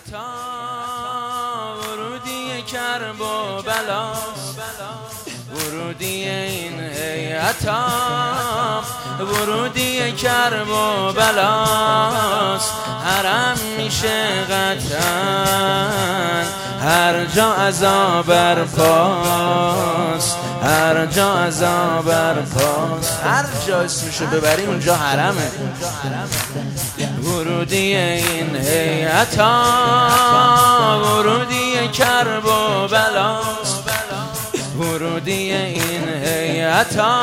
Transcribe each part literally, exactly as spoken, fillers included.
عطا ورودی کرب و بلاست، ورودی این هیئتا ورودی کرب و بلاست. حرم میشه قطعاً هر جا عزا برپاست، هر جا عزا برپاست. هر جا اسمشو ببری اونجا حرمه. ورودی این هیئتا ورودی کرب و بلاست، ورودی این هیئتا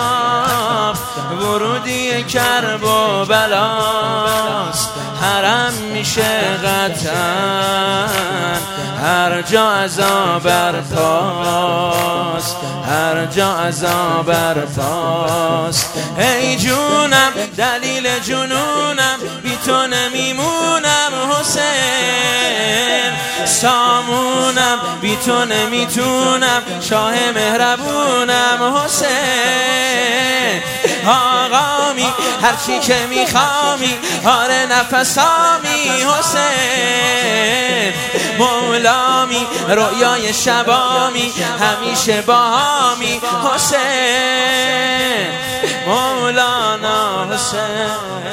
ورودی کرب و بلاست. حرم میشه قطعاً هر جا عزا برپاست، هر جا عزا برپاست. ای جونم دلیل جنونم بی تو نمیمونم حسین، سامونم بی تو نمیتونم شاه مهربونم حسین. آقامی هرچی که میخوامی آره نفسامی حسین. مولامی رویای شبامی همیشه باهامی حسین. مولانا حسین.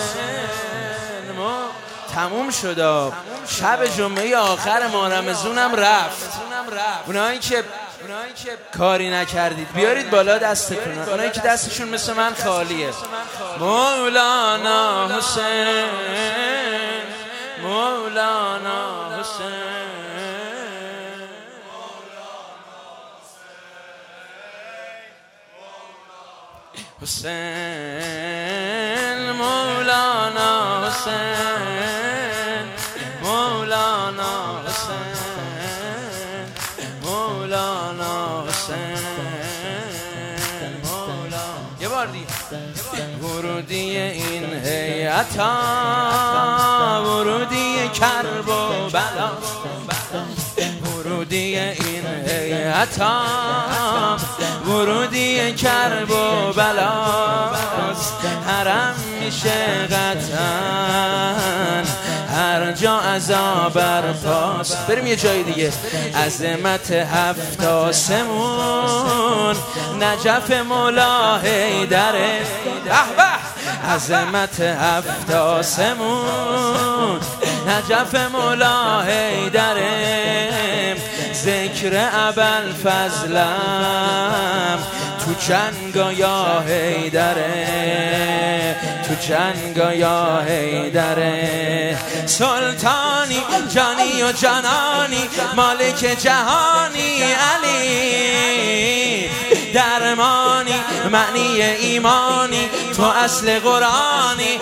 تموم شد. شب جمعه آخر ماه رمضانم رفت. اونایی که اونایی که کاری نکردید بیارید بالا دستتون. اونایی که دستشون مثل من خالیه. مولانا حسین، مولانا حسین، حسین مولانا حسین، مولانا حسین، مولانا حسین، مولانا. یه بار دیگه. ورودی این هیئتا ورودی کرب و بلاست، ورودی این هیئتا ورودی کرب و بلاست. حرم میشه قطعاً هر جا عزا برپاست. بریم یه جای دیگه. عظمت هفت آسمون نجف مولا حیدره. عظمت هفت آسمون نجف مولا حیدره. ذکر ابوالفضلم تو چنگا یا حیدره، تو چنگا یا حیدره. سلطانی جانی و جانانی مالک جهانی علی. درمانی معنی ایمانی تو اصل قرآنی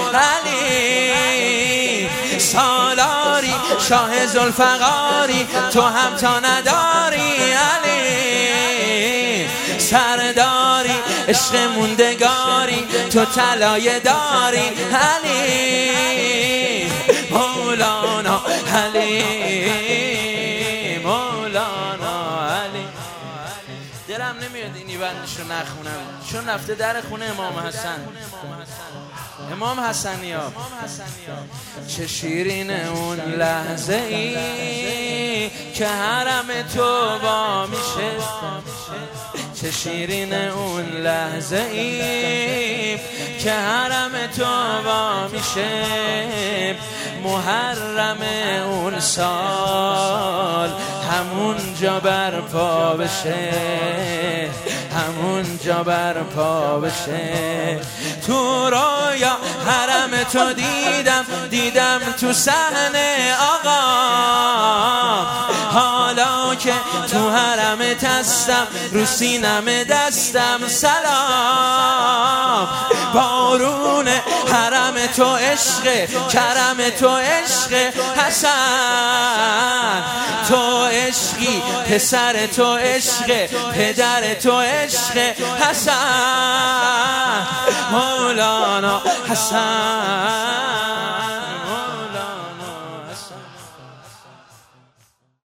علی. سالاری شاه ذوالفقاری تو هم تا نداری علی. سرداری عشق موندگاری تو طلایه داری علی. مولانا علی، مولانا علی. دلم نمیاد اینی بندش رو نخونم چون رفته در خونه امام حسن، امام حسنی ها. چه شیرین اون لحظه ای که حرم تو با میشه، چه شیرین اون لحظه ای که حرم تو با میشه. محرم اون سال همون جا برپا بشه، همون جا برپا بشه. تو رویا حرم تو دیدم، دیدم تو صحنه آقا. حالا که تو حرم تستم رو سینم دستم سلام. بارون حرم تو عشق، کرم تو عشق حسن. تو عشقی پسر تو عشق، پدر تو عشق حسن. مولانا حسن.